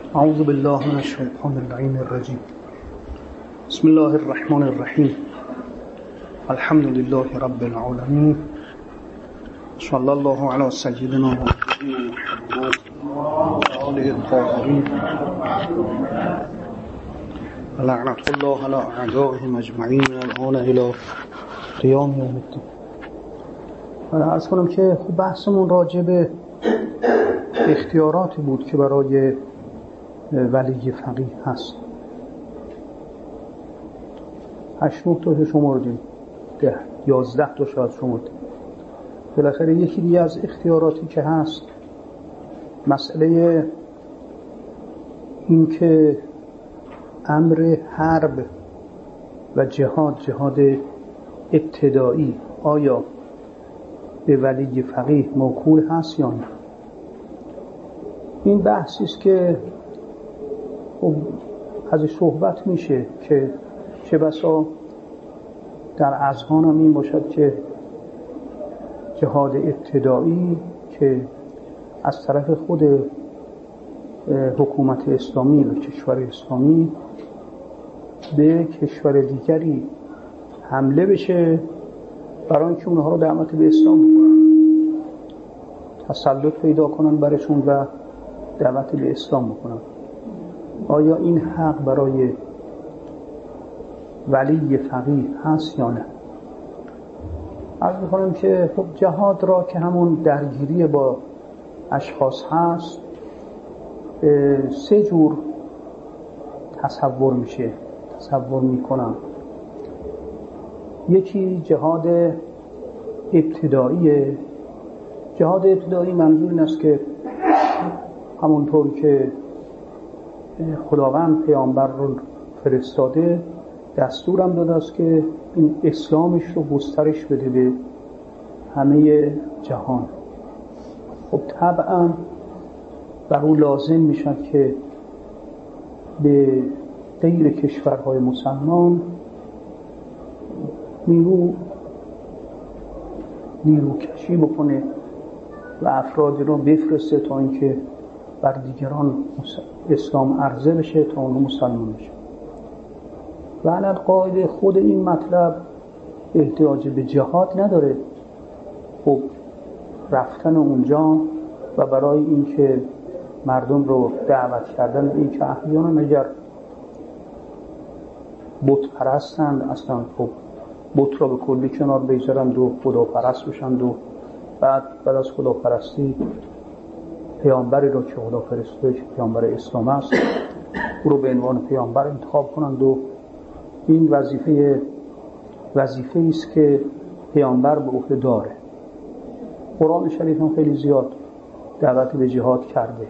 اعوذ بالله من الشیطان اللعین الرجیم. بسم الله الرحمن الرحیم. الحمد لله رب العالمین. صلی الله علی سیدنا محمد و آله الطاهرین. لعنت الله علی اعدائهم اجمعین الان الی قیام یوم الدین. عرض کنم که بحثمون راجع به اختیاراتی بود که برای ولی فقیه هست. 8-9 تا شمردیم، 11 تا شاید شمردیم. بالاخره یکی دیگه از اختیاراتی که هست مسئله این که امر حرب و جهاد ابتدایی آیا به ولی فقیه موکول هست یا نه. این بحثی است که ازش صحبت میشه که چه بسا در اذهان هم این باشد که جهاد ابتدایی که از طرف خود حکومت اسلامی و کشور اسلامی به کشور دیگری حمله بشه برای اینکه اونها رو دعوت به اسلام بکنن، تسلط پیدا کنن برشون و دعوت به اسلام بکنن. آیا این حق برای ولی فقیه هست یا نه؟ عرض می‌کنم که خب جهاد را که همون درگیری با اشخاص هست 3 جور تصور میکنم. یکی جهاد ابتدایی. جهاد ابتدایی منظور این است که همونطور که خداوند پیامبر رو فرستاده دستورم داده است که این اسلامش رو گسترش بده به همه جهان. خب طبعا بر او لازم میشد که به غیر کشورهای مسلمان نیرو کشی بکنه و افرادی رو بفرسته تا اینکه بر دیگران اسلام عرضه بشه تا اون مسلمان بشه. و علی القاعده خود این مطلب احتیاج به جهاد نداره. خب رفتن اونجا و برای اینکه مردم رو دعوت کردن به اینکه احیانا اگر بت پرستند اصلا خب بت را به کلی کنار بگذارند و خدا پرست بشند و بعد از خدا پرستی پیامبری رو که خدا فرستاده که پیامبر اسلام است او رو به عنوان پیامبر انتخاب کنند و این وظیفه است که پیامبر به عهده داره. قرآن شریف هم خیلی زیاد دعوت به جهاد کرده.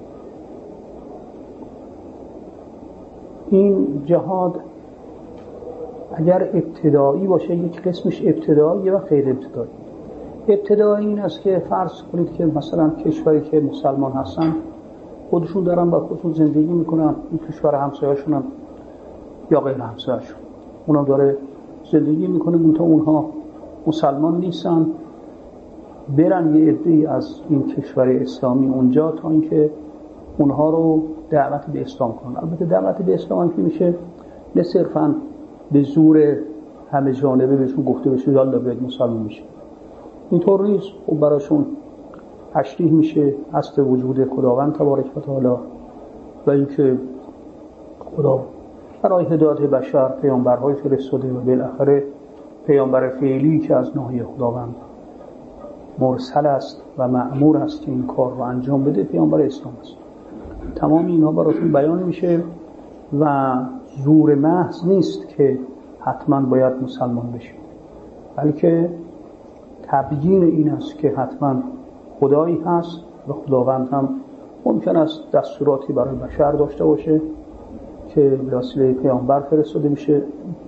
این جهاد اگر ابتدایی باشه یک قسمش ابتدایی و غیر ابتدایی. ابتدایی این است که فرض کنید که مثلا کشوری که مسلمان هستن خودشون دارن با خودشون زندگی میکنن، این کشور همسایه‌شون هم یا غیر همسایه‌شون اونا داره زندگی میکنه، منتها اونها مسلمان نیستن، برن یه عده‌ای از این کشور اسلامی اونجا تا اینکه اونها رو دعوت به اسلام کنن. البته دعوت به اسلام هم که میشه نه صرفاً به زور همه جانبه بهشون گفته بشه یالا بیاید مسلمان میشه، اینطور نیست. خب براشون تشریح میشه اصل وجود خداوند تبارک و تعالی و اینکه خدا برای هدایت بشر پیامبرهای فرستاده و بالاخره پیامبر فعلی که از ناحیه خداوند مرسل است و مأمور است که این کار رو انجام بده پیامبر اسلام است. تمام اینها براتون بیان میشه و زور محض نیست که حتما باید مسلمان بشید، بلکه تبیین این است که حتما خدایی هست و خداوند هم ممکن است دستوراتی برای بشر داشته باشه که به وسیله پیامبر فرستاده میشه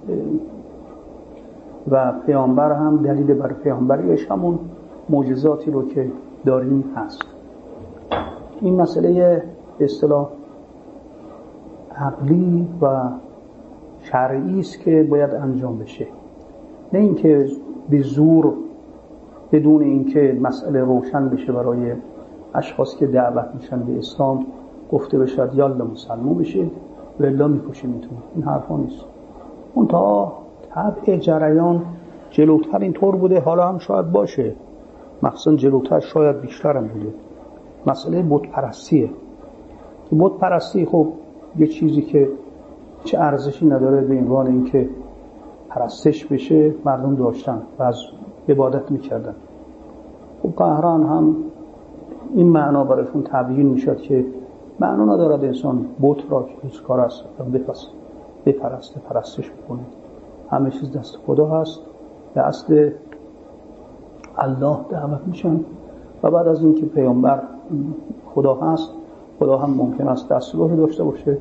و پیامبر هم دلیل بر پیامبریش همون معجزاتی رو که داریم هست. این مسئله به اصطلاح عقلی و شرعی است که باید انجام بشه، نه اینکه به زور بدون اینکه مسئله روشن بشه برای اشخاص که دعوت میشن به اسلام گفته بشد یالا مسلمان بشید و الا میکشیمتون. این حرفا نیست. اون تا طبع جریان جلوتر اینطور بوده، حالا هم شاید باشه، مخصوصا جلوتر شاید بیشتر هم بوده. مسئله بت پرستیه. بت پرستی خب یه چیزی که چه ارزشی نداره به عنوان اینکه پرستش بشه مردم داشتن و از عبادت میکردن. خب قهران هم این معنا برایشون تبیین میشد که معنا ندارد انسان بت را که هیچ کار است بپرسته، پرستش بکنه. همه چیز دست خدا هست، دست الله دعوت میشن و بعد از اینکه پیامبر خدا هست، خدا هم ممکن است دستگاهی داشته باشه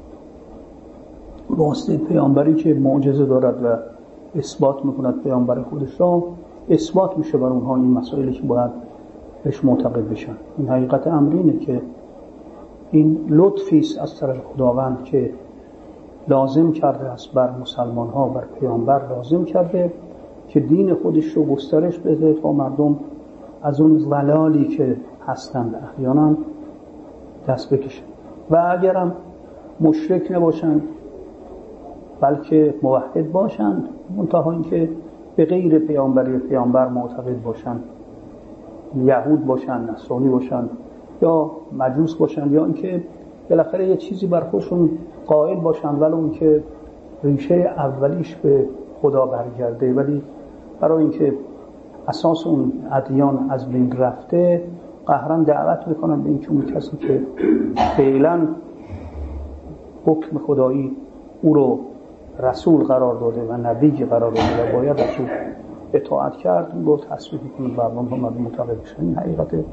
واسطه پیامبری که معجزه دارد و اثبات میکند پیامبر خودش را، اثبات میشه بر اونها این مسائلی که باید بهش معتقد بشن. این حقیقت امر اینه که این لطفی است از طرف خداوند که لازم کرده است بر مسلمان ها، بر پیامبر لازم کرده که دین خودش رو گسترش بده تا مردم از اون ضلالی که هستند احیانا دست بکشن و اگرم مشرک نباشند بلکه موحد باشند، منتها اینکه به غیر پیامبری پیامبر معتقد باشند، یهود باشند، نصرانی باشند یا مجوس باشند، یا اینکه بالاخره یه چیزی بر خودشون قائل باشند ولو اون که ریشه اولیش به خدا برگرده، ولی برای اینکه اساس اون ادیان از بین رفته قهرن دعوت میکنن به اینکه اون کسی که فعلا حکم خدایی او رو رسول قرار داده و نبی قرار داده و باید از او اطاعت کرد، اون رو تصویح میکنه و مردم معتقد بشن. این حقیقته.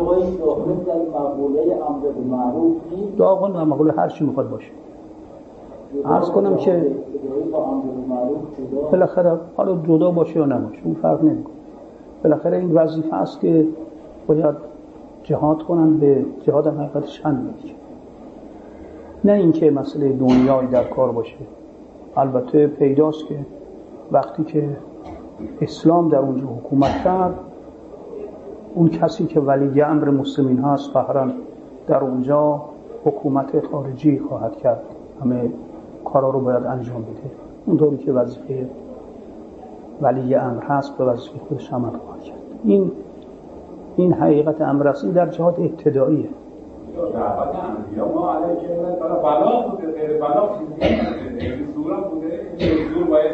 داغون و مقوله هر چی میخواد باشه. عرض کنم که بالاخره حالا جدا باشه یا نباشه اون فرق نمیکنه. بالاخره این وظیفه است که باید جهاد کنن، به جهاد هم حقیقتش همینه، نه اینکه مسئله دنیایی در کار باشه. البته پیداست که وقتی که اسلام در اونجا حکومت کرد، اون کسی که ولی امر مسلمین هست قهرن در اونجا حکومت خارجی خواهد کرد، همه کارا رو باید انجام بده. اونطوری که وظیفه ولی امر هست به وظیفه خودش عمل خواهد کرد. این حقیقت امر است. این در جهات ابتداییه. دعوت انبیا ما علیه که بلا بوده، غیر بلا زور بوده. زور باید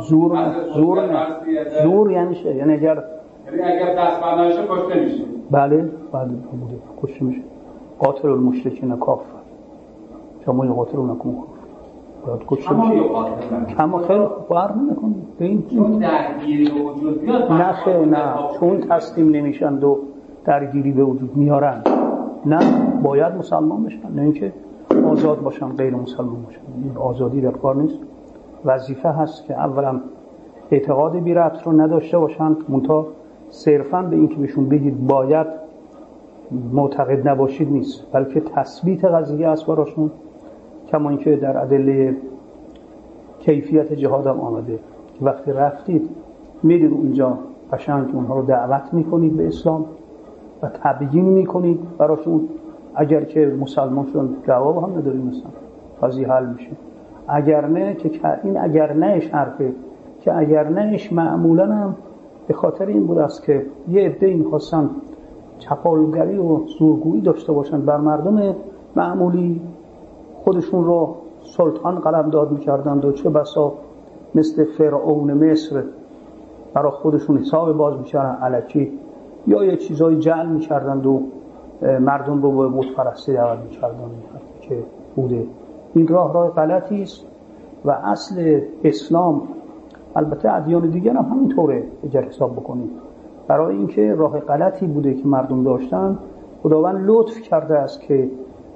شما زور یعنی چه؟ یعنی اگر دست بنا شه کشته میشه. بله بوده کشته میشه. قاتل المشرکین کافر، شما یقاتلونکم باید کشته میشه. اما خیلی فرق نمیکنه. چون درگیری به وجود میاد. نه چون تسلیم نمیشن و درگیری به وجود میارن، نه باید مسلمان بشن، نه اینکه آزاد باشن غیر مسلمان باشن. این آزادی در کار نیست. وظیفه هست که اولا اعتقاد بی ربط رو نداشته باشن، منتها صرفاً به اینکه بهشون بگید باید معتقد نباشید نیست، بلکه تثبیت قضیه است براشون، کما اینکه در ادله کیفیت جهاد هم آمده که وقتی رفتید میرید اونجا قشنگ اونها رو دعوت میکنید به اسلام و تبیین میکنید براشون. اگر که مسلمان شدن جواب هم نداریم مثلا قضیه حل میشه. اگر نه که این اگر نهش حرفه که اگر نهش معمولا هم به خاطر این بود است که یه عده می‌خواستن چپاولگری و زورگویی داشته باشن بر مردم معمولی، خودشون رو سلطان قلمداد می‌کردند و چه بسا مثل فرعون مصر برای خودشون حساب باز می‌کردن الکی، یا یه چیزای جعل می‌کردند و مردم رو به بت پرستی دعوت می‌کردند که بوده. این راه غلطی است و اصل اسلام، البته ادیان دیگر هم همینطوره اگر حساب بکنید، برای اینکه راه غلطی بوده که مردم داشتن، خداوند لطف کرده است که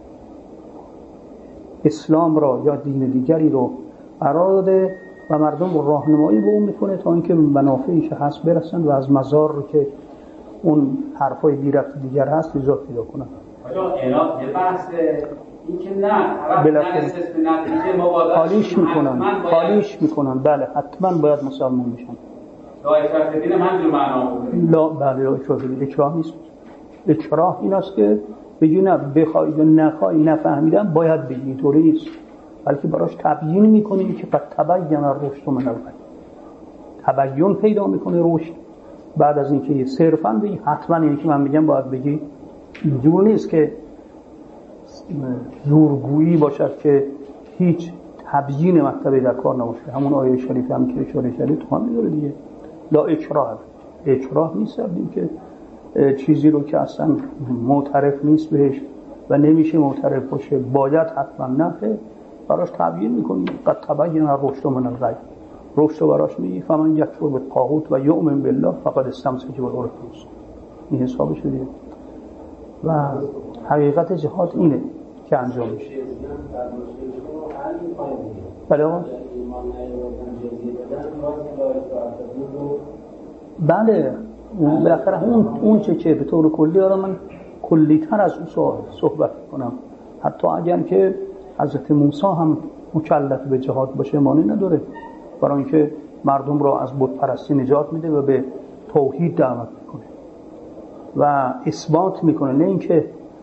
اسلام را یا دین دیگری رو قرار داده و مردم رو راهنمایی به اون میکنه تا اینکه منافعی که هست برسن و از مزار رو که اون حرفای بی ربط دیگر هست نجات پیدا کنن. آقا اینا یه بحث این که نه طرف نرسست به نتیجه مبادات خالیش میکنن. بله حتما باید مسلمان بشن. لا اکراه فی الدین هم همین معنا بوده. لا بله اکراه نیست. اکراه این است که بگی نه بخوای یا نخوای نفهمیدم باید بگی، طوری نیست، بلکه براش تبیین میکنی که قد تبین الرشد من الغی، تبیین پیدا میکنه رشد. بعد از اینکه صرفا بگی حتما اینی که من میگم باید بگی، اینجور نیست که زورگویی باشد که هیچ تبیین مطلبی در کار نباشه. همون آیه شریف هم که اشاره شریف تو هم میذاره دیگه، لا اکراه نیست که چیزی رو که اصلا معترف نیست بهش و نمیشه معترف باشه باید حتما نفه براش تبیین میکنی. قد تبین الرشد من الغی، رشد براش میگی فمن یکفر بالطاغوت و یؤمن بالله فقد استمسک بالعروة الوثقی، این حسابش دیگه. و حقیقت جهاد اینه که انجام میشه. بله بالاخره اون چه به طور کلی آره من کلی‌تر از اون صحبت کنم، حتی اگر که حضرت موسی هم مکلف به جهاد باشه مانعی نداره، برای اینکه مردم را از بت پرستی نجات میده و به توحید دعوت میکنه و اثبات میکنه، نه اینکه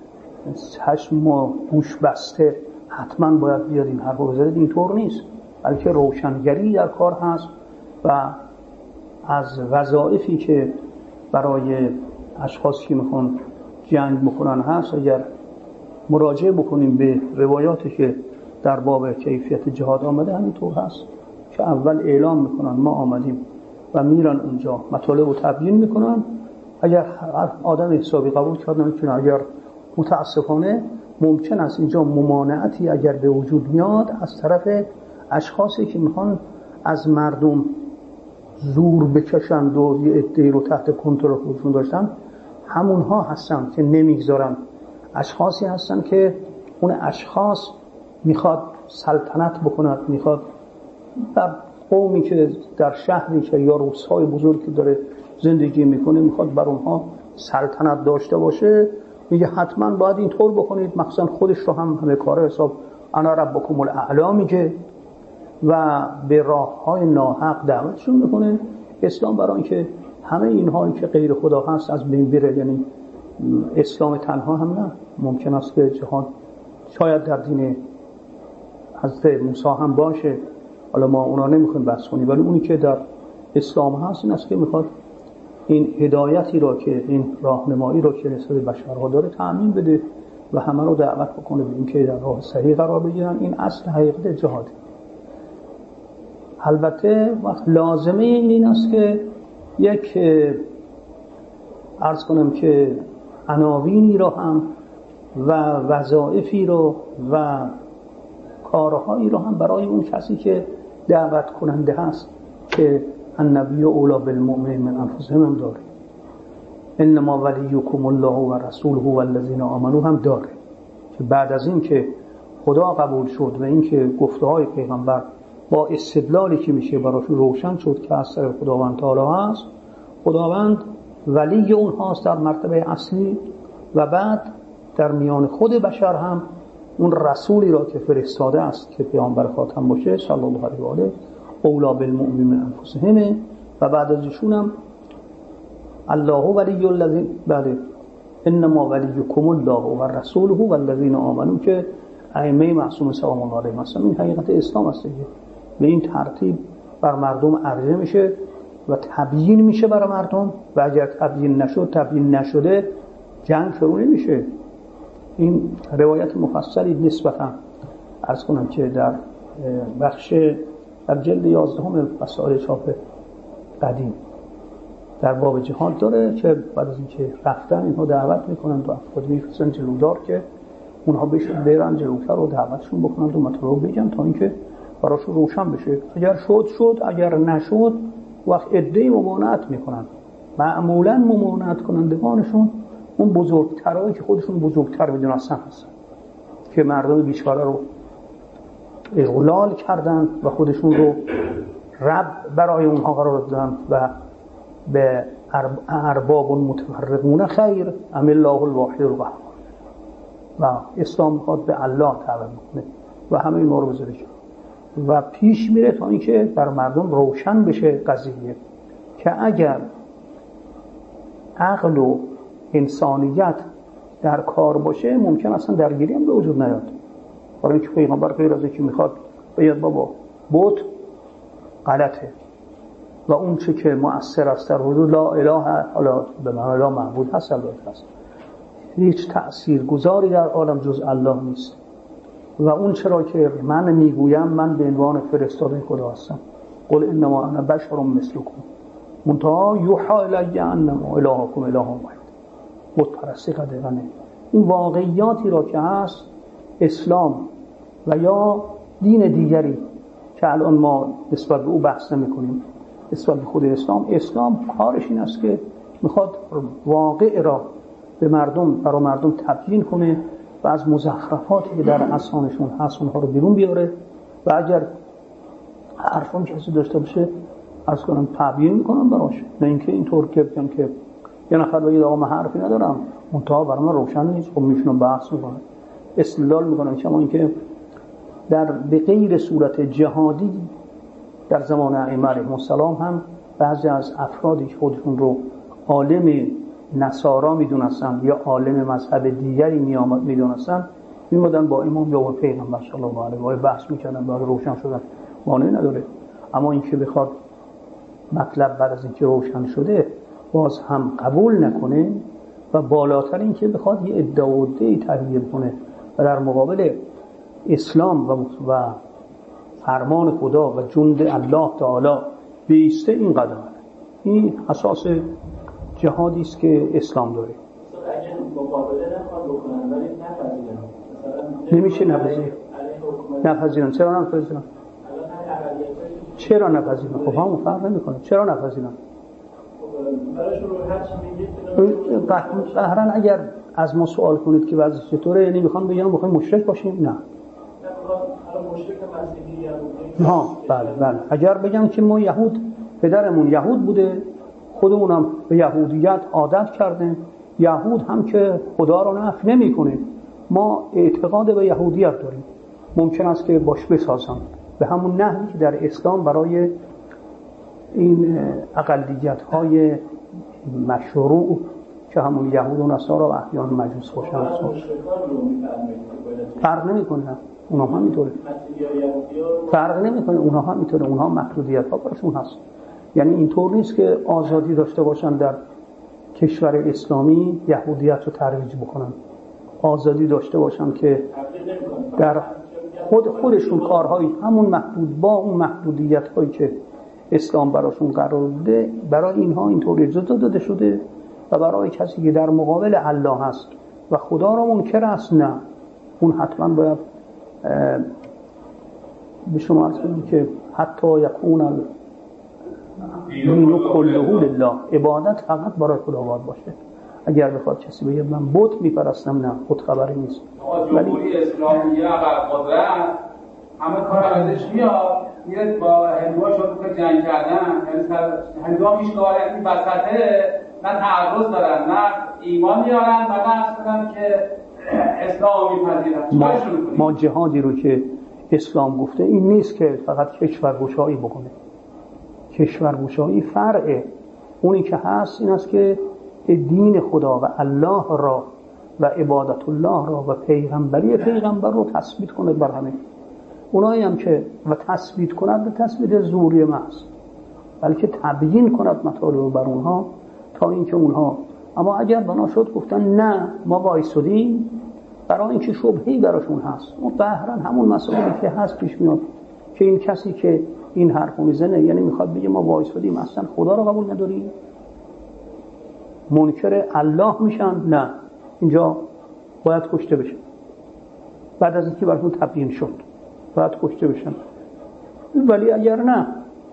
چشم و گوش بسته حتما باید بیاد این حرفو بزنید، اینطور نیست، بلکه روشنگری در کار هست و از وظایفی که برای اشخاصی که میخوان جنگ بکنن هست. اگر مراجعه بکنیم به روایاتی که در باب کیفیت جهاد آمده همینطور هست که اول اعلام میکنن ما آمدیم و میرن اونجا مطالب رو تبیین میکنن. اگر آدم حسابی قبول کرد نمیتونه، اگر متاسفانه ممکن است اینجا ممانعتی اگر به وجود میاد از طرف اشخاصی که میخوان از مردم زور بکشند و یه عده‌ای رو تحت کنترل خودشون داشتن، همونها هستن که نمیگذارن. اشخاصی هستن که اون اشخاص میخواد سلطنت بکند، میخواد در قومی که در شهری که یا روستای بزرگی داره زندگی میکنه میخواد بر اونها سلطنت داشته باشه، میگه حتما باید اینطور بکنید، مخصوصا خودش رو هم همه کاره حساب انا ربکم الاعلی میگه و به راههای ناحق دعوتشون میکنه. اسلام برای اینکه همه اینهایی که غیر خدا هست از بین بره، یعنی اسلام تنها هم نه، ممکن است که جهاد شاید در دین حضرت موسی هم باشه، حالا ما اونا نمیخوایم بحث کنیم، ولی اونی که در اسلام هست این است که میخواد این هدایتی را که این راهنمایی را که نسبت بشرها داره تأمین بده و همه رو دعوت بکنه به اینکه در راه صحیح قرار بگیرن. این اصل حقیقت جهاد. البته وقت لازمه این است که یک عرض کنم که عناوینی را هم و وظایفی رو و کارهایی رو هم برای اون کسی که دعوت کننده هست که النبی اولی بالمؤمنین من انفسهم هم داره، انما ولیکم الله و رسوله و الذین آمنوا هم داره، که بعد از این که خدا قبول شد و این که گفته های پیغمبر با استدلالی که میشه براش روشن شد که از طرف خداوند تعالی هست، خداوند ولی اون هاست در مرتبه اصلی و بعد در میان خود بشر هم اون رسولی را که فرستاده است که پیامبر خاتم باشه صلی الله علیه و آله اولا بالمؤمنین من انفسهم و بعد از ایشون هم الله ولی الذین بله انما ولیکم الله و رسوله و الذین آمنوا که ائمه معصوم سلام الله علیهم هستن. این حقیقت اسلام است دیگه، به این ترتیب بر مردم عرضه میشه و تبیین میشه برای مردم و اگر تبیین نشده جنگ شروع نمیشه. این روایت مفصلی نسبتا عرض کنم که در بخش در جلد 11 وسائل چاپ قدیم در باب جهاد داره که بعد از اینکه رفتن اینها دعوت میکنن و افراد میفرستن جلودار که اونها بشن برن جلوتر و دعوتشون بکنن و مطلب بگن تا اینکه براشون روشن بشه. اگر شد اگر نشد وقت عده‌ای ممانعت میکنن، معمولا ممانعت کنندگانشون اون بزرگترایی که خودشون بزرگتر میدونستن هستن که مردم بیچاره رو اغلال کردن و خودشون رو رب برای اونها قرار دادن و به ارباب متفرقون خیر ام الله الواحد القهار و اسلام میخواد به الله تعالی کنه و همه اینا رو بذاره و پیش میره تا اینکه بر مردم روشن بشه قضیه که اگر عقل و انسانیت در کار باشه ممکن اصلا درگیری هم به وجود نیاد. برای اینکه پیغمبر غیر از اینکه میخواد بگه بابا بت غلطه و اون چه که مؤثر است در وجود لا اله حالا به معنی لا معبود هست البته هست، هیچ تأثیرگذاری در عالم جز الله نیست و اون چرا که من میگویم من به عنوان فرستاده خدا هستم، قل انما انا بشر مثلکم منتها یوحی الی انما الهکم اله واحد. بت پرستی قدغنه. این واقعیاتی را که هست اسلام و یا دین دیگری که الان ما نسبت به او بحث نمی‌کنیم، نسبت به خود اسلام کارش این است که میخواد واقع را به مردم برای مردم تبیین کنه و از مزخرفاتی که در اذهانشون هست اونها رو بیرون بیاره و اگر حرفم کسی داشته باشه عرض کنم تبیین میکنم براش، نه اینکه اینطور که بگم که یه نفر بگید آقا من حرفی ندارم منتها برای من روشن نیست، خب میشونم بحث میکنم استدلال میکنم. کما اینکه به غیر صورت جهادی در زمان ائمه علیهم السلام هم بعضی از افرادی که خودشون رو عالم نصارا میدونستن یا عالم مذهب دیگری میدونستن میمدن با امام یا با پیغمبر صلی الله علیه و آله بحث میکردن برای روشن شدن، مانعی نداره. اما اینکه بخواد مطلب بعد از اینکه روشن شده باز هم قبول نکنه و بالاتر اینکه بخواد یه ادعای تحریه کنه و در مقابل اسلام و فرمان خدا و جند الله تعالی بیسته، این قدم این اساس جهادی است که اسلام داره. نمیشه نپذیرن. چرا نپذیرن؟ خب همون فرق نمیکنه. چرا نپذیرن؟ قهرن اگر از ما سوال کنید که وضع چطوره، یعنی میخوام بگم بخوایم مشرک باشیم؟ نه. بله. اگر بگم که ما پدرمون یهود بوده، خودمونم به یهودیت عادت کردیم، یهود هم که خدا رو نفی نمی‌کنه، ما اعتقاد به یهودیت داریم، ممکن است که باش بسازم به همون نحوی که در اسلام برای این اقلیت‌های مشروع که همون یهود و نصارا و احیان مجوس باشن فرق نمی‌کنه. اونها هم اینطوره. فرق نمی‌کنه. اونها هم اینطوره. اونها محدودیت‌ها براشون هست. یعنی اینطور نیست که آزادی داشته باشن در کشور اسلامی یهودیت رو ترویج بکنن، آزادی داشته باشن که در خودشون کارهایی همون محدود با اون محدودیت‌هایی که اسلام براشون قرار داده برای اینها اینطور اجازه داده شده و برای کسی که در مقابل الله هست و خدا را منکر است نه، اون حتما باید به شما عرض کنم که حتی یکون دین کله لله، عبادت فقط برای خدا باشه. اگر بخواد کسی بگه من بت میپرستم، نه، بت خبری نیست. ولی اسلامیه قدرت همه کار ازش میاد با هندوها شروع که جنگ کردن، هندوها هیچ کاری این وسطه نه تعرض دارن نه ایمان میارن و نه اصلا که اسلام میپذیرن. ما جهادی رو که اسلام گفته این نیست که فقط کشورگشایی بکنه. کشورگشایی فرعه. اونی که هست این است که دین خدا و الله را و عبادت الله را و پیغمبر رو تثبیت کنه بر همه. اونایی هم که و تثبیت کند به تثبیت زوری محض، بلکه تبیین کند مطالب بر اونها تا اینکه اونها، اما اگر بنا شد گفتن نه ما وایسادیم برای اینکه شبهه‌ای براشون هست، اون ظاهرا همون مسائلی که هست پیش میاد که این کسی که این حرفو میزنه یعنی میخواد بگه ما وایسادیم اصلا خدا رو قبول نداریم، منکر الله میشن، نه اینجا باید کشته بشن. بعد از اینکه براشون تبیین شد باید کشته بشن. ولی اگر نه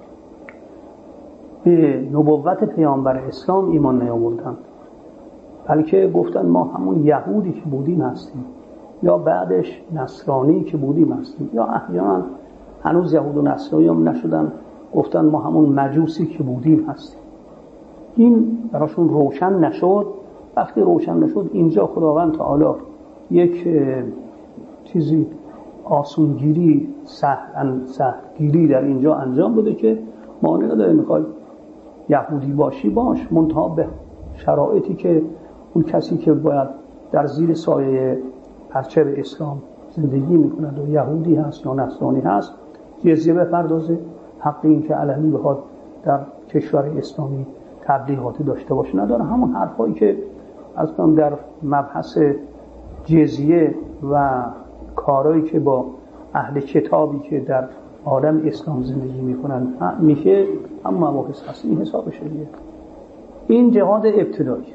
به نبوت پیامبر اسلام ایمان نیاوردند، بلکه گفتن ما همون یهودی که بودیم هستیم یا بعدش نصرانی که بودیم هستیم یا احیانا هنوز یهود و نصرانی هم نشدن گفتن ما همون مجوسی که بودیم هستیم. این براشون روشن نشد. وقتی روشن نشد اینجا خداوند تعالی یک چیزی آسونگیری سختگیری در اینجا انجام بده که مانع نداره میخوای یهودی باشی باش، منتها به شرایطی که اون کسی که باید در زیر سایه پرچم اسلام زندگی میکنند و یهودی هست یا نصرانی هست جزیه بپردازه، حق این که علنی بخواد در کشور اسلامی تبلیغاتی داشته باشه نداره. همون حرفایی که از کنم در مبحث جزیه و کارهایی که با اهل کتابی که در عالم اسلام زندگی میکنن میشه هم مباحث هست. این حسابشه دیگه. این جهاد ابتدایی.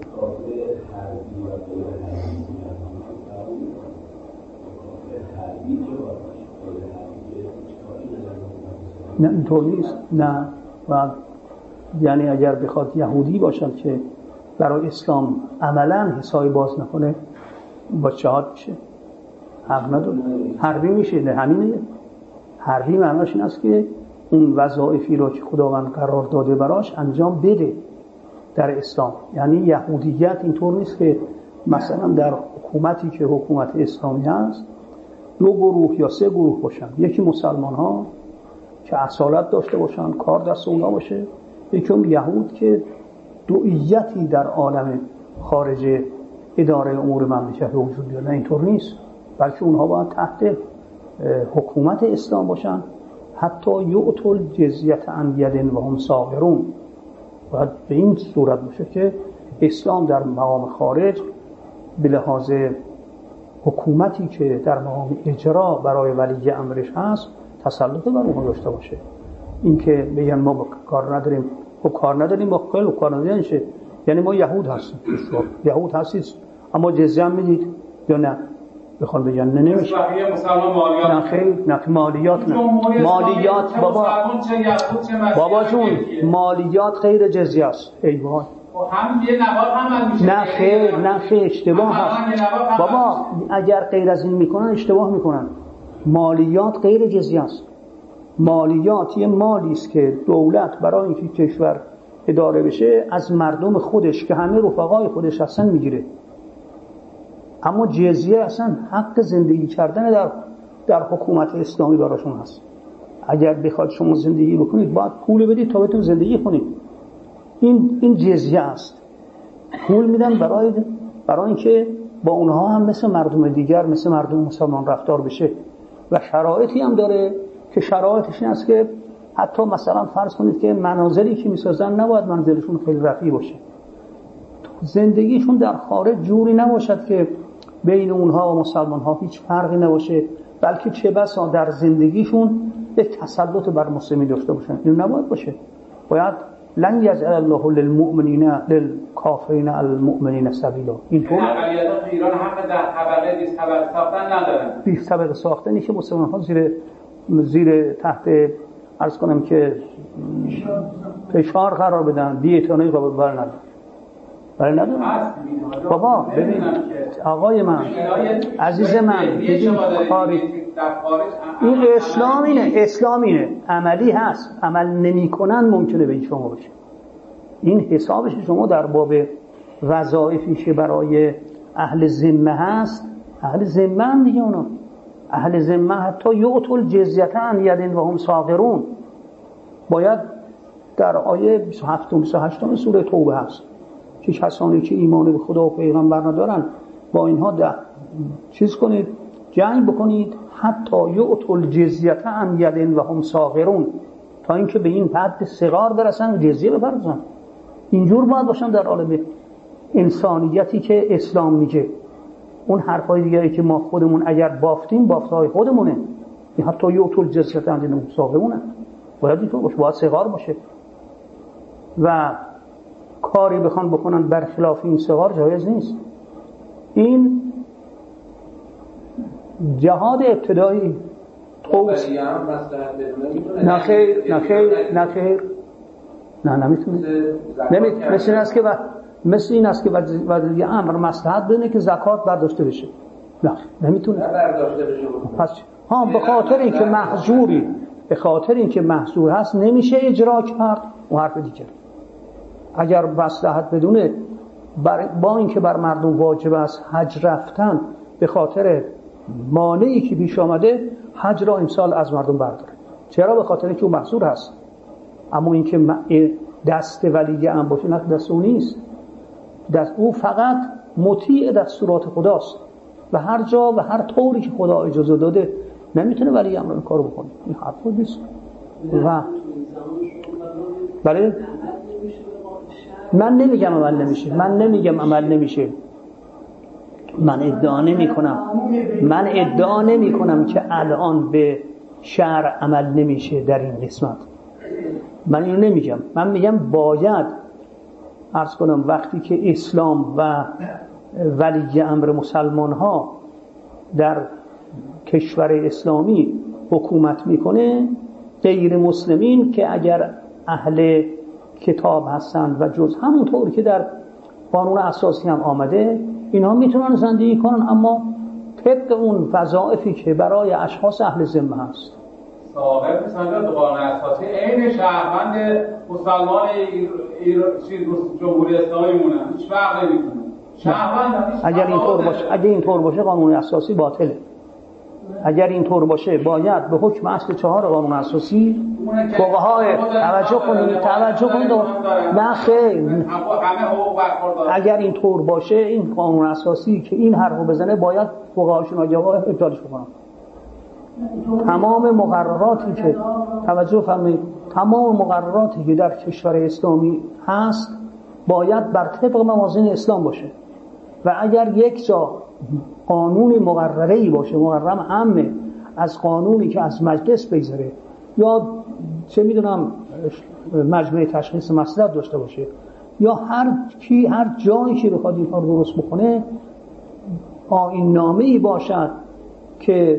نه اینطور نیست. نه و یعنی اگر بخواد یهودی باشد که برای اسلام عملا حسابی باز نکنه با جهاد میشه، حق نداره. حربی میشه. نه همینه. حربی معناش این است که اون وظایفی رو که خداوند قرار داده براش انجام بده در اسلام. یعنی یهودیت اینطور نیست که مثلا در حکومتی که حکومت اسلامی هست 2 گروه یا 3 گروه باشن، یکی مسلمان ها که اصالت داشته باشن کار دست اونا باشه، یکی یهود که دوئیتی در عالم خارج اداره امور مملکت وجود داره. اینطور نیست، بلکه اونها باید تحت حکومت اسلام باشن. حتی یؤتوا الجزیة عن ید و هم صاغرون. باید به این صورت باشه که اسلام در مقام خارج به لحاظ حکومتی که در مقام اجرا برای ولی امرش هست تسلط بر اونها داشته باشه. این که بگن ما کار نداریم، خب کار نداریم با کار نداریم شه. یعنی ما یهود هستیم، یهود هستید اما جزیه هم میدید یا نه؟ بخوان بگن نه نمیشه. نه خیلی نه مالیات نه. مالیات بابا جون مالیات غیر جزیه است. ای وای. هم یه نوار هم میشه. نه خیر اشتباه هست. بابا اگر غیر از این میکنن اشتباه میکنن. مالیات غیر جزیه است. مالیات یه مالی است که دولت برای اینکه کشور اداره بشه از مردم خودش که همه رفقای خودش هستن میگیره. اما جزیه اصلا حق زندگی کردن در حکومت اسلامی براشون هست. اگر بخواد شما زندگی بکنید باید پول بدید تا بتون زندگی کنید. این جزیه است. پول میدن برای اینکه با اونها هم مثل مردم دیگر، مثل مردم مسلمان رفتار بشه. و شرایطی هم داره که شرایطش این است که حتی مثلا فرض کنید که منازلی که میسازن نباید منزلشون خیلی رفیع باشه. زندگیشون در خارج جوری نباشد که بین اونها و مسلمان ها هیچ فرقی نباشه، بلکه چه بسا در زندگیشون یک تسلط بر مسلمین داشته باشن. این نباید باشه. باید لن یجعل الله للمؤمنین للکافرین المؤمنین سبیلا. اینطور اقلیت‌ها تو ایران حق در طبقه 20 طبقه ساختن ندارن. 20 طبقه ساختنی که مسلمان ها زیر تحت عرض کنم که فشار قرار بدن، بی‌اعتنایی قرار ندن. ولی ندارم. بابا ببین آقای من عزیز من ببین کاری این اسلام اینه عملی هست. عمل نمی کنن ممکنه به شما باشه. این حسابش شما در باب وظایفی که برای اهل ذمه هست. اهل ذمه هم دیگه اونا اهل ذمه حتی یؤتوا الجزیة عن ید و هم صاغرون. باید در آیه 27 و 28 سوره توبه هست که کسانی که ایمان به خدا و پیغمبر ندارن با اینها چیز کنید، جنگ بکنید، حتی یؤتوا الجزیة عن ید و هم صاغرون، تا اینکه به این حد صغار برسن و جزیه بپردازن. اینجور باید باشن در عالم انسانیتی که اسلام میگه. اون حرفای دیگری که ما خودمون اگر بافتیم بافتهای خودمونه. این حتی یؤتوا الجزیة عن ید و هم صاغرون باید اینطور باشه، باید صغار باشه و کاری بخوان بکنن برخلاف این صغار جایز نیست. این جهاد ابتدایی نه نمیتونه. مثل این است که ولی امر مصلحت بدونه که زکات برداشته بشه. نه نمیتونه برداشته بشه. پس به خاطر اینکه محظور هست نمیشه اجرا کرد. اون حرف دیگه. اگر مصلحت بدونه با اینکه بر مردم واجب است حج رفتن، به خاطر مانعی که پیش آمده حج را امسال از مردم برداره. چرا؟ به خاطر اینکه اون محظور هست. اما اینکه دست ولی امر باشه نه دست اون نیست. دست او فقط مطیع دستورات خداست و هر جا و هر طوری که خدا اجازه داده نمیتونه ولی امر این کارو بکنه. این حرف نیست. و بله من نمیگم عمل نمیشه، من ادعا نمی کنم که الان به شرع عمل نمیشه در این قسمت. من اینو نمیگم. من میگم باید عرض کنم وقتی که اسلام و ولی امر مسلمان ها در کشور اسلامی حکومت میکنه، غیر مسلمین که اگر اهل کتاب هستند و جز همونطور که در قانون اساسی هم آمده اینها میتونن زندگی کنن، اما طبق اون وظایفی که برای اشخاص اهل ذمه هست. صاحب مثلا قانون اساسی عین شهروند مسلمان جمهوری اسلامی مونه، هیچ فرق نمیکنه. شهروند اگر اینطور باشه قانون اساسی باطله. اگر اینطور باشه باید به حکم اصل 4 قانون اساسی فقهای توجه کنید نه خیر، اگر اینطور باشه این قانون اساسی که این حرفو بزنه باید فقهاشون ابطالش بکنن. تمام مقرراتی که توجه فرمایید، تمام مقرراتی که در کشور اسلامی هست باید بر طبق موازین اسلام باشه و اگر یک جا قانون مقرره‌ای باشه، مقررم عامه از قانونی که از مجلس بگذره یا چه میدونم مجمع تشخیص مصلحت داشته باشه یا هر جایی که بخواد این کار درست بکنه آیین نامه‌ای باشد که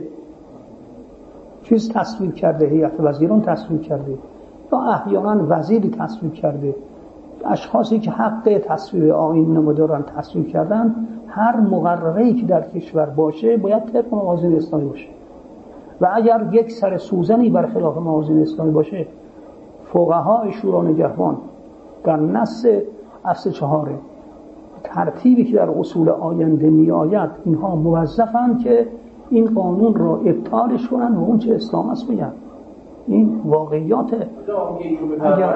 چیز تصویب کرده، هیئت وزیران تصویب کرده یا احیانا وزیری تصویب کرده، اشخاصی که حق تصویب آیین نامه دارن تصویب کردن، هر مقرره‌ای که در کشور باشه باید طبق موازین اسلامی باشه و اگر یک سر سوزنی بر خلاف موازین اسلامی باشه فقهای شورا نگهبان در نص اصل 4 ترتیبی که در اصول آینده می آید اینها موظفند که این قانون را ابطالش کنن و اون چه اسلام است بگن. این واقعیاته. اگر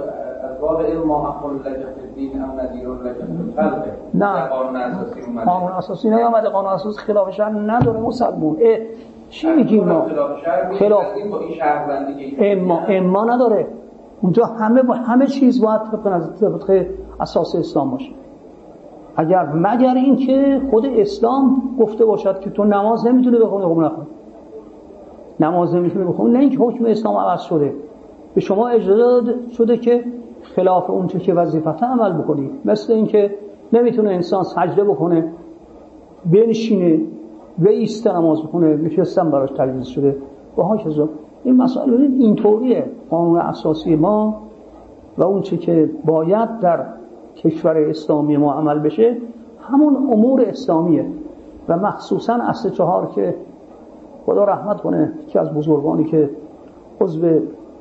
نه قانون اساسی نیامده، قانون اساسی خلاف شرع نداره مسلمون. چی میگیم ما؟ خلاف اما نداره. اونجا همه چیز باید طبق اساس اسلام باشه. مگر این که خود اسلام گفته باشد که تو نماز نمیتونی بخونی، خب نخون. نماز نمیتونی بخونی، نه اینکه حکم اسلام عوض شده، به شما اجازه شده که خلاف اون چه که وظیفته عمل بکنی. مثل اینکه نمیتونه انسان سجده بکنه، بنشینه و ایسته نماز بکنه، نشستن براش تجویز شده و هاکذا. این مسائل اینطوریه. قانون اساسی ما و اون چه که باید در کشور اسلامی ما عمل بشه همون امور اسلامیه و مخصوصا اصل 4 که خدا رحمت کنه که از بزرگانی که عضو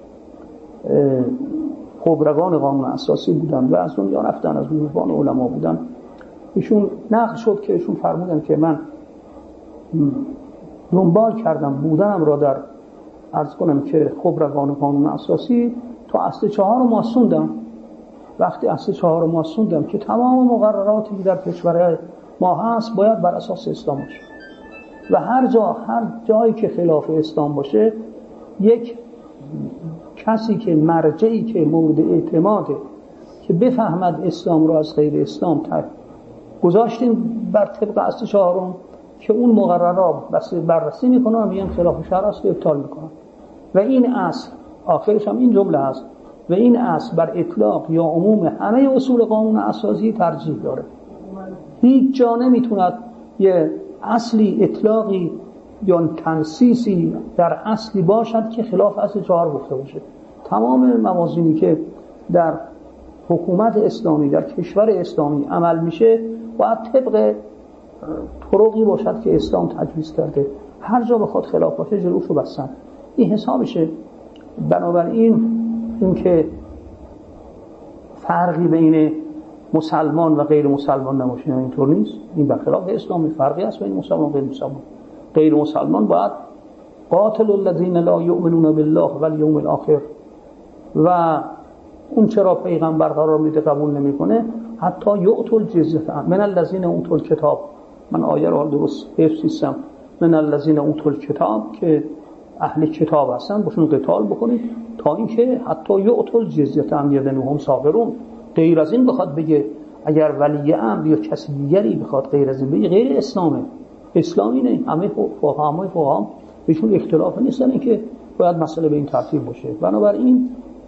خبرگان قانون اساسی بودن و از دنیا رفتن، از بزرگان علما بودن، ایشون نقل شد که ایشون فرمودن که من دنبال کردم بودنم را در عرض کنم که خبرگان قانون اساسی تا اصل 4 رو ماسوندم. وقتی اصل 4 رو ماسوندم که تمام مقرراتی که در کشور ما هست باید بر اساس اسلام باشه و هر جایی که خلاف اسلام باشه یک کسی که مرجعی که مورد اعتماده که بفهمد اسلام رو از غیر اسلام گذاشتیم بر طبق اصل 4 که اون مقررات بررسی میکنن و میگن خلاف شرع است و ابطال میکنن و این اصل آخرش هم این جمله هست و این اصل بر اطلاق یا عموم همه اصول قانون اساسی ترجیح داره. هیچ جا نمیتوند یه اصلی اطلاقی یا تنصیصی در اصلی باشد که خلاف اصل 4 گفته باشه. تمام موازینی که در حکومت اسلامی در کشور اسلامی عمل میشه باید طبق طرقی باشد که اسلام تجویز کرده. هر جا بخواد خلاف باشه جلوشو بستن. این حسابشه. بنابراین این که فرقی بین مسلمان و غیر مسلمان نباشه اینطور نیست. این برخلاف اسلامی فرقی هست بین مسلمان و غیر مسلمان. غیر مسلمان باید قاتل الذین لا یؤمنون بالله والیوم الاخر و اون چرا پیغمبر قرار میده قبول نمیکنه حتی یؤتوا الجزیه من الذین اوتوا الکتاب، من آیه رو درست حفظ نیستم، من الذین اوتوا الکتاب که اهل کتاب هستن باشون قتال بکنید تا اینکه حتی یؤتوا الجزیه عن ید وهم صاغرون. غیر از این بخواد بگه، اگر ولی امر یا کسی دیگری بخواد غیر از این بگه، غیر اسلامه. اسلامی نه. همه فقها بهشون اختلاف نیستن که باید مسئله به این ترتیب باشه. بنابراین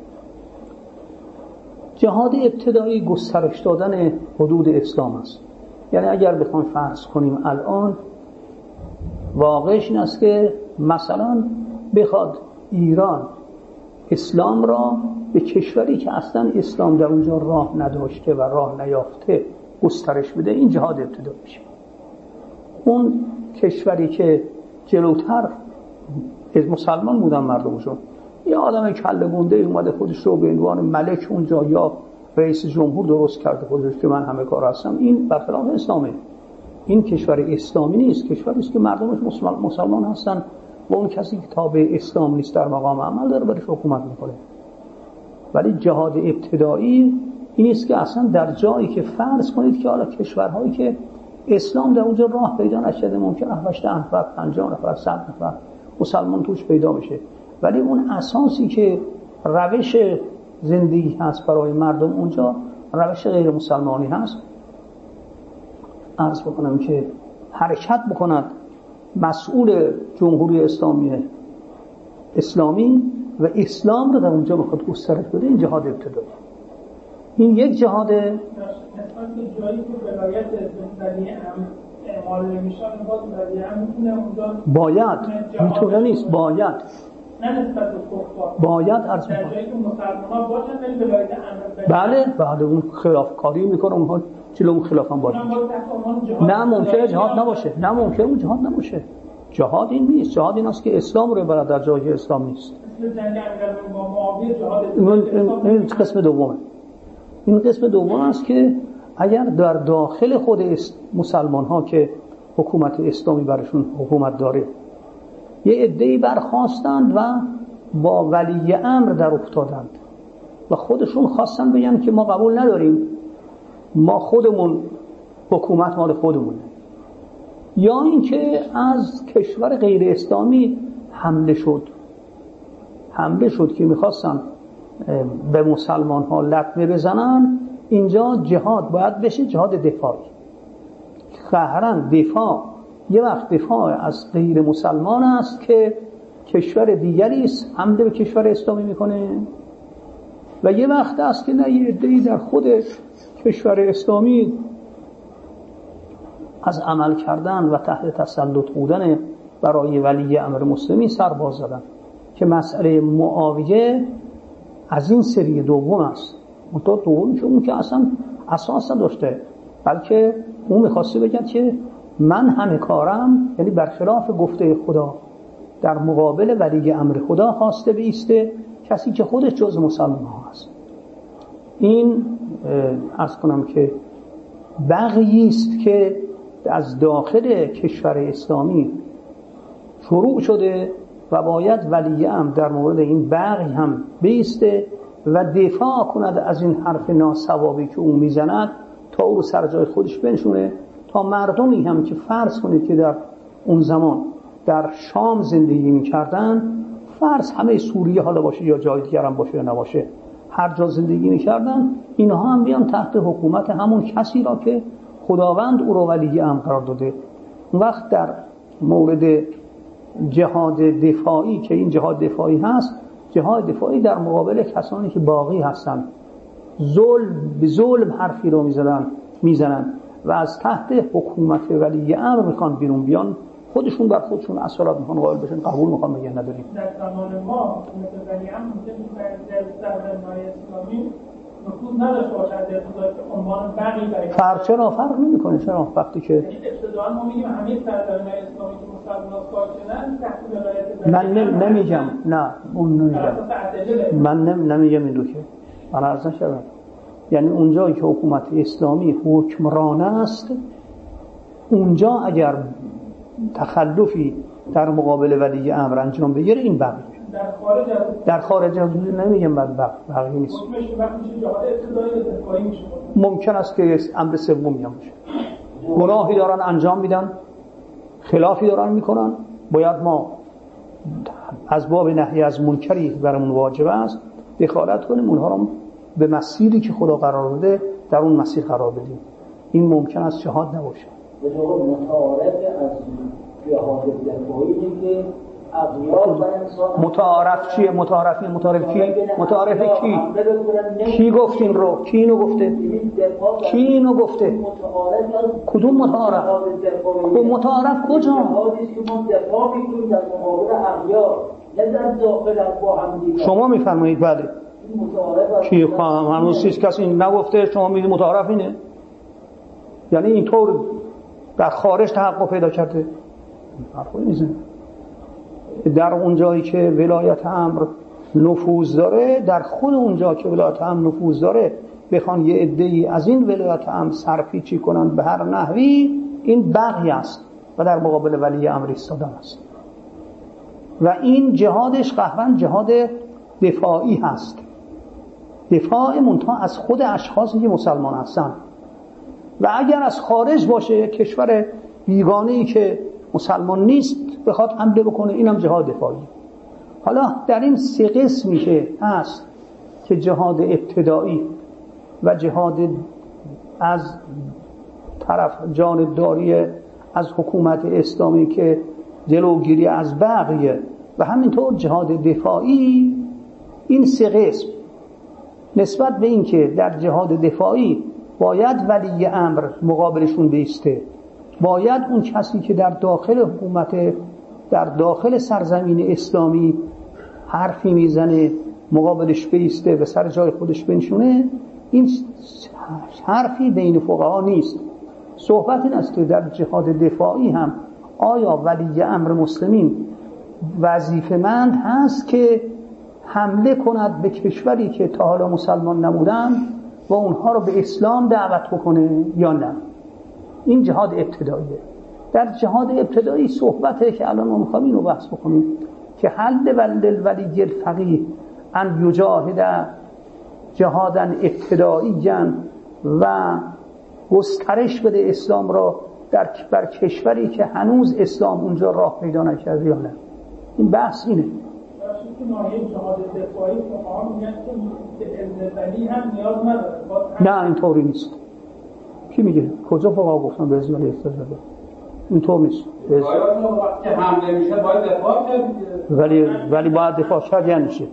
جهاد ابتدایی گسترش دادن حدود اسلام است. یعنی اگر بخوایم فرض کنیم الان واقعش این است که مثلا بخواد ایران اسلام را به کشوری که اصلا اسلام در اونجا راه نداشته و راه نیافته گسترش بده، این جهاد ابتدایی میشه. اون کشوری که جلوتر از مسلمان بودن مردمشون، یه آدم کله گنده اومده خودش رو به عنوان ملک اونجا یا رئیس جمهور درست کرده خودش که من همه کار هستم، این برخلاف اسلامه. این کشور اسلامی نیست، کشوری است که مردمش مسلمان هستن و اون کسی که تابع اسلام نیست در مقام عمل داره برش حکومت میکنه. ولی جهاد ابتدایی این است که اصلا در جایی که فرض کنید که حالا کشورهایی که اسلام در اونجا راه پیدا نشده، ممکن 8 نفر 50 نفر 100 نفر مسلمان توش پیدا بشه، ولی اون اساسی که روش زندگی هست برای مردم اونجا روش غیر مسلمانی هست، عرض بکنم که حرکت بکند مسئول جمهوری اسلامی و اسلام رو در اونجا بخواد گسترش بده، این جهاد ابتدایی. این یک جهاد جایی که ولایت ولی اعمال نمیشن باز ولی میتونه اونجا باید میتونه نیست باید نه نسبت به کفار باید عرض در جایی که مسلمان‌ها باشن ولی ولایت امر بله اون خلافکاری میکنه، اونها جلو اون خلاف هم باشه. نه ممکنه جهاد نباشه، نه ممکنه اون جهاد نباشه. جهاد این نیست، جهاد این است که اسلام رو ببرد در جایی اسلام نیست. مثل جنگ امیرالمومنین با معاویه جهاد این قسم دومه. این قسم دوم است که اگر در داخل خود مسلمان ها که حکومت اسلامی برشون حکومت داره یه عده‌ای برخاستند و با ولی امر در افتادند و خودشون خواستن بگن که ما قبول نداریم، ما خودمون حکومت مال خودمونه، یا اینکه از کشور غیر اسلامی حمله شد که میخواستن به مسلمان ها لطمه بزنن، اینجا جهاد باید بشه جهاد دفاعی. قهرن دفاع، یه وقت دفاع از غیر مسلمان است که کشور دیگری است حمله به کشور اسلامی میکنه، و یه وقت است که نه، یه عده‌ای در خود کشور اسلامی از عمل کردن و تحت تسلط بودن برای ولی امر مسلمی سر باز زدن، که مسئله معاویه از این سری دوم است. منتها دومی که اون که اصلا اساس نداشته، بلکه اون میخواسته بگه که من همه کارم، یعنی برخلاف گفته خدا در مقابل ولی امر خدا خواسته بیسته کسی که خودش جز مسلمان ها هست. این عرض کنم که بغی است که از داخل کشور اسلامی شروع شده و باید ولی امر در مورد این بغی هم بیسته و دفاع کند از این حرف ناصوابی که اون میزند تا او رو سر جای خودش بنشونه، تا مردمی هم که فرض کنید که در اون زمان در شام زندگی میکردن، فرض همه سوریه حالا باشه یا جای دیگر هم باشه یا نباشه، هر جا زندگی میکردن، اینها هم بیان تحت حکومت همون کسی را که خداوند او را ولی امر قرار داده. اون وقت در مورد جهاد دفاعی که این جهاد دفاعی هست، جهاد دفاعی در مقابل کسانی که باقی هستن، به ظلم حرفی رو میزنن و از تحت حکومت ولی امر میخوان بیرون بیان، خودشون بر خودشون اصالت میخوان قائل بشن، قبول میخوان بگن نداریم. در زمان ما ولی امر در زمانهای اسلامی نفوذ نداشت باشد، در که عنوان بقی برای چرا فرق نمیکنه؟ چرا وقتی که ابتداء ما میگیم همه سرزمین‌های اسلامی که مسلمان ساکنن تحت ولایت من نمیگم، نه اون نمیگم، من نمیگم این رو که من عرض نشدم، یعنی اونجایی که حکومت اسلامی حکمران است، اونجا اگر تخلفی در مقابل ولی امر انجام بگیره این بقیه. در خارج از حدود نمیگم بقیه نیست. ممکن است که امر سومی هم باشه. گناهی دارن انجام میدن، خلافی دارن میکنن، باید ما از باب نهی از منکری برامون واجب است دخالت کنیم، اونها رو به مسیری که خدا قرار داده در اون مسیر قرار بدیم. این ممکن است جهاد نباشه. به طور متعارف از جهاد دفاعی که اغیار و انسان متعارف چیه؟ متعارف کی گفت این رو؟ کی اینو گفته؟ کدوم متعارف؟ متعارف کجا؟ شما میفرمایید بله. کی خواهم هنوز کسی نگفته، شما میگید متعارف اینه؟ یعنی اینطور در خارج تحقق پیدا کرده؟ حرفی نیست. در اون جایی که ولایت امر نفوذ داره، در خود اون جا که ولایت امر نفوذ داره بخوان یه عده‌ای از این ولایت امر سرپیچی کنن به هر نحوی، این بغی است و در مقابل ولی امر ایستادن است و این جهادش قهرن جهاد دفاعی هست. دفاع منتها از خود اشخاصی که مسلمان هستن و اگر از خارج باشه کشور بیگانه‌ای که مسلمان نیست بخواد حمله بکنه، اینم جهاد دفاعی. حالا در این سه قسمی که هست که جهاد ابتدایی و جهاد از طرف جانبداری از حکومت اسلامی که جلوگیری از بقیه و همینطور جهاد دفاعی، این سه قسم نسبت به این که در جهاد دفاعی باید ولی امر مقابلشون بیسته، باید اون کسی که در داخل حکومت در داخل سرزمین اسلامی حرفی میزنه مقابلش بیسته و سر جای خودش بنشونه، این حرفی بین فقها نیست. صحبت این است که در جهاد دفاعی هم آیا ولی امر مسلمین وظیفه‌مند هست که حمله کند به کشوری که تا حالا مسلمان نبودن و اونها رو به اسلام دعوت بکنه یا نه؟ این جهاد ابتداییه. در جهاد ابتدایی صحبته که الان ما می‌خوایم اینو بحث بکنیم که حل ولی الفقیه ان یجاهد جهادا ابتداییاً و گسترش بده اسلام را بر کشوری که هنوز اسلام اونجا راه پیدا نکرده یا نه. این بحث اینه. نه اینطوری نیست. کی میگه؟ کجا فقها گفتن به ازیال احتجاج؟ اینطور نیست. وقتی حمله میشه باید دفاع کرد. ولی باید دفاع کرد یعنی چی؟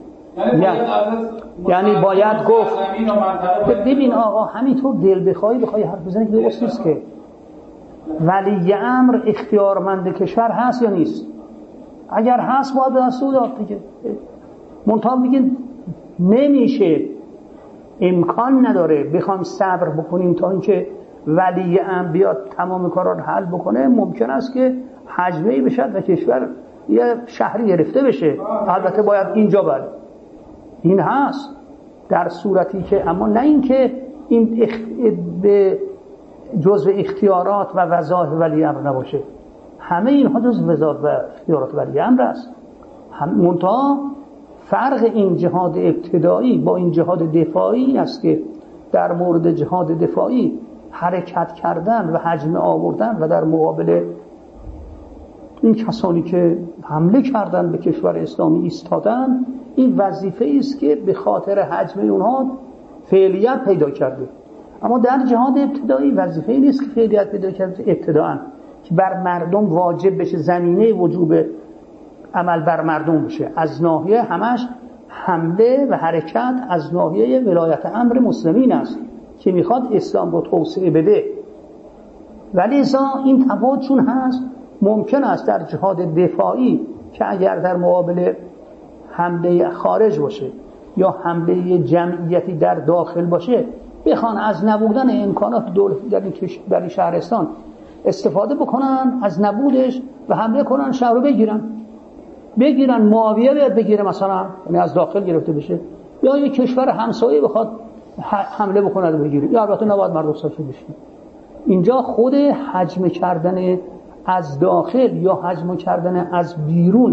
یعنی باید گفت ببین آقا همینطور دل بخوای حرف بزنی که درست نیست که ولی امر اختیارمند کشور هست یا نیست؟ اگر هست باید دستور داد دیگه. منتها میگه نمیشه، امکان نداره بخوام صبر بکنیم تا اینکه ولی امر بیاد تمام کارا رو حل بکنه. ممکن است که هجمه‌ای بشه و کشور یه شهری گرفته بشه. البته باید اینجا بله این هست در صورتی که، اما نه این که این به جزء اختیارات و وظایف ولی امر نباشه. همه اینها جزء وظایف و اختیارات ولی امر است. منتها فرق این جهاد ابتدایی با این جهاد دفاعی است که در مورد جهاد دفاعی حرکت کردن و هجمه آوردن و در مقابل این کسانی که حمله کردن به کشور اسلامی ایستادن، این وظیفه است که به خاطر هجمه اونها فعالیت پیدا کرده. اما در جهاد ابتدایی وظیفه نیست که فعالیت پیدا کرده ابتداءً که بر مردم واجب بشه، زمینه وجوب عمل بر مردم بشه. از ناحیه همش حمله و حرکت از ناحیه ولایت امر مسلمین است که میخواد اسلام رو توسعه بده. ولی این تفاوت چون هست، ممکن است در جهاد دفاعی که اگر در مقابل حمله خارج باشه یا حمله جمعیتی در داخل باشه، بخوان از نبودن امکانات در این شهرستان استفاده بکنن از نبودش و حمله کنن، شهر رو بگیرن معاویه بیاد بگیره مثلا، یعنی از داخل گرفته بشه، یا یک کشور همسایه بخواد حمله بکنه بگیره، یا البته نباید مردم ساکت بشه. اینجا خود هجمه کردن از داخل یا هجمه کردن از بیرون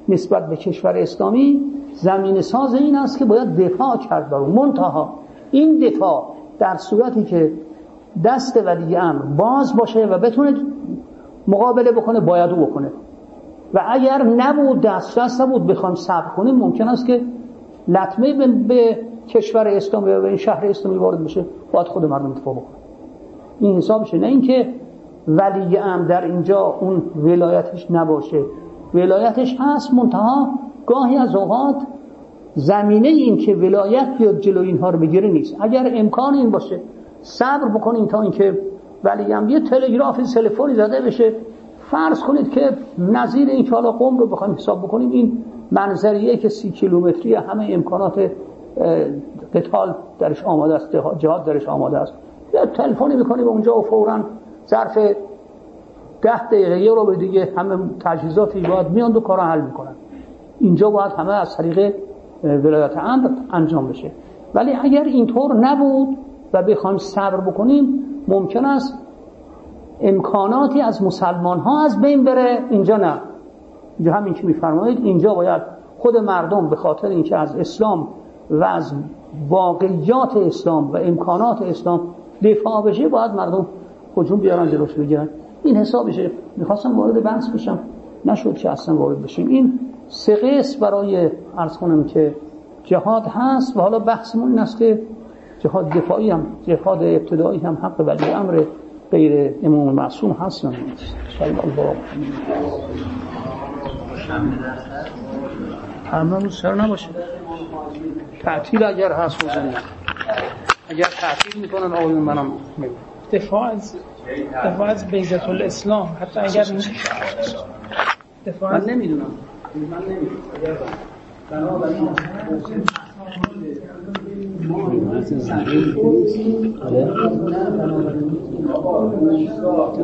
نسبت به کشور اسلامی زمین ساز این است که باید دفاع کرد بر اون. منتها این دفاع در صورتی که دست ولی امر باز باشه و بتونه مقابله بکنه باید او بکنه، و اگر نبود دست نبود بخوام صبر کنیم ممکن است که لطمه به کشور اسلامی و به این شهر اسلامی وارد بشه، باید خود مردم دفاع بکنه. این حسابشه، نه اینکه ولی امر در اینجا اون ولایتش نباشه. ولایتش هست، منتها گاهی از اوقات زمینه این که ولایت بیاد جلو اینها رو بگیره نیست. اگر امکان این باشه صبر بکنیم تا اینکه ولی امر یه تلفنی زده بشه، فرض کنید که نظیر این که حالا قم رو بخوایم حساب بکنیم، این منظریه که 30 کیلومتری همه امکانات قتال درش آماده است، جهاد درش آماده است، یا تلفنی میکنیم اونجا و فوراً ظرف 10 دقیقه یه رو به دیگه همه تجهیزاتی باید میان دو کارا حل میکنن. اینجا باید همه از طریق ولایت امر انجام بشه. ولی اگر اینطور نبود و بخوایم صبر بکنیم ممکن است امکاناتی از مسلمان ها از بین بره. اینجا نه، اینجا همین که میفرمایید اینجا باید خود مردم به خاطر اینکه از اسلام و از واقعیات اسلام و امکانات اسلام دفاع بشه، باید مردم هجوم بیارن جلوش بگیرن. این حسابشه. میخواستم وارد بحث بشم نشد که اصلا وارد بشیم. این سه قسم برای عرض کنم که جهاد هست، و حالا بحثمون این است که جهاد دفاعی هم جهاد ابتدایی هم حق ولی امر غیر امام معصوم هست یا نیست. الله همه روز سر نباشه. تعطیل اگر هست بزنید، اگر تعطیل میکنن آقایون منم دفاع از بیضة الاسلام حتی اگر من نمیدونم بنابراین